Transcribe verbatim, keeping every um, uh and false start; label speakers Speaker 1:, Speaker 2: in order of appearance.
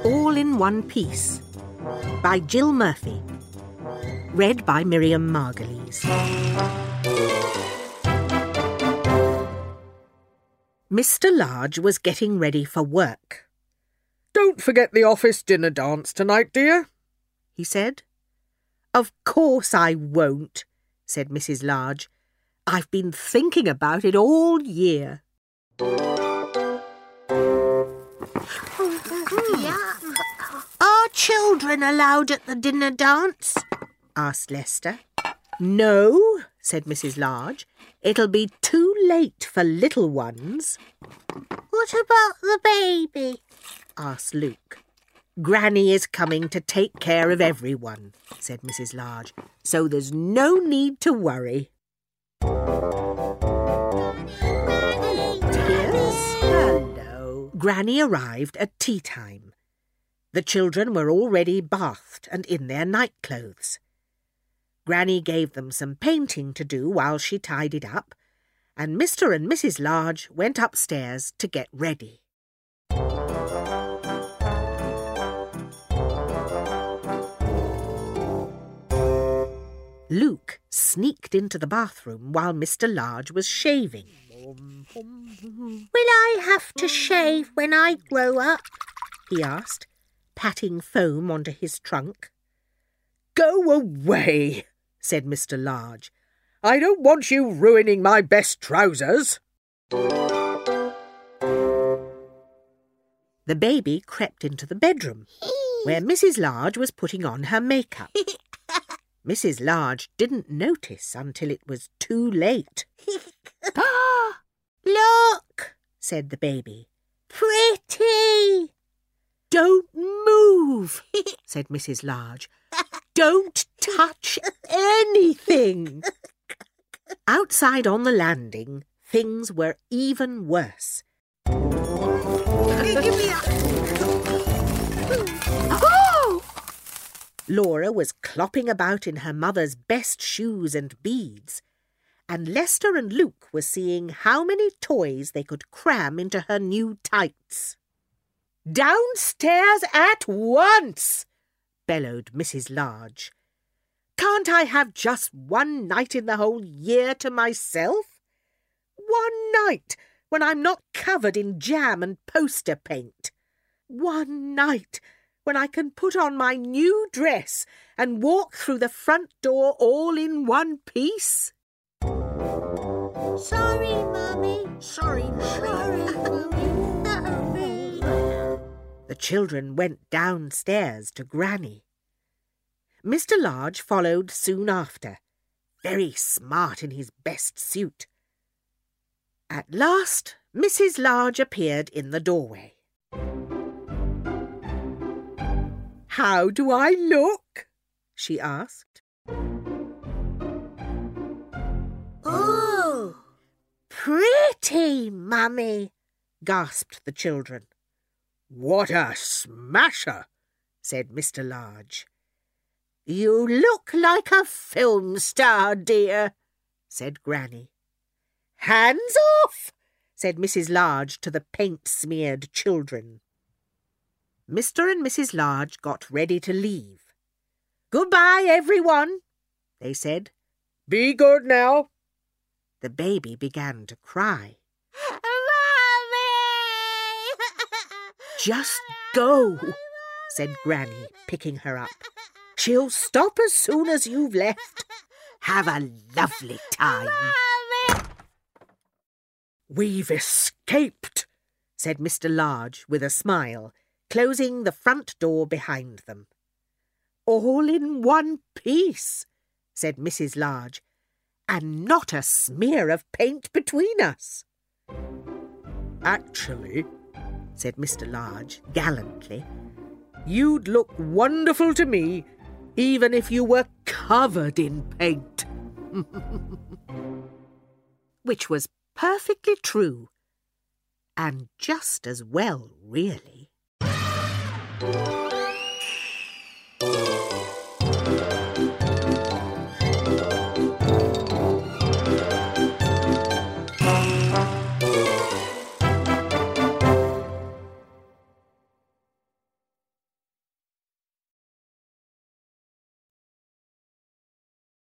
Speaker 1: All in One Piece by Jill Murphy. Read by Miriam Margolyes. Mister Large was getting ready for work.
Speaker 2: "Don't forget the office dinner dance tonight, dear,"
Speaker 1: he said. "Of course I won't," said Missus Large. "I've been thinking about it all year." "Are children allowed at the dinner dance?" asked Lester. "No," said Missus Large. "It'll be too late for little ones." "What about the baby?" asked Luke. "Granny is coming to take care of everyone," said Missus Large, "so there's no need to worry." Hello. Granny arrived at tea time. The children were already bathed and in their nightclothes. Granny gave them some painting to do while she tidied up, and Mister and Missus Large went upstairs to get ready. Luke sneaked into the bathroom while Mister Large was shaving. "Will I have to shave when I grow up?" he asked, patting foam onto his trunk.
Speaker 2: "Go away," said Mister Large. "I don't want you ruining my best trousers."
Speaker 1: The baby crept into the bedroom, where Missus Large was putting on her makeup. Missus Large didn't notice until it was too late. "Ah! Look!" said the baby. "Pretty!" "Don't move," said Missus Large. "Don't touch anything." Outside on the landing, things were even worse. Oh! Laura was clopping about in her mother's best shoes and beads, and Lester and Luke were seeing how many toys they could cram into her new tights. "Downstairs at once!" bellowed Missus Large. "Can't I have just one night in the whole year to myself? One night when I'm not covered in jam and poster paint. One night when I can put on my new dress and walk through the front door all in one piece." "Sorry, Mummy. Sorry, sorry, Mummy. The children went downstairs to Granny. Mister Large followed soon after, very smart in his best suit. At last, Missus Large appeared in the doorway. "How do I look?" she asked. "Oh, pretty, Mummy," gasped the children.
Speaker 2: "What a smasher!" said Mister Large.
Speaker 1: "You look like a film star, dear," said Granny. "Hands off!" said Missus Large to the paint-smeared children. Mister and Missus Large got ready to leave. "Goodbye, everyone," they said.
Speaker 2: "Be good now."
Speaker 1: The baby began to cry. "Just go," said Granny, picking her up. "She'll stop as soon as you've left. Have a lovely time."
Speaker 2: "We've escaped,"
Speaker 1: said Mister Large with a smile, closing the front door behind them. "All in one piece," said Missus Large, "and not a smear of paint between us."
Speaker 2: "Actually," said Mister Large gallantly, "you'd look wonderful to me, even if you were covered in paint."
Speaker 1: Which was perfectly true, and just as well, really.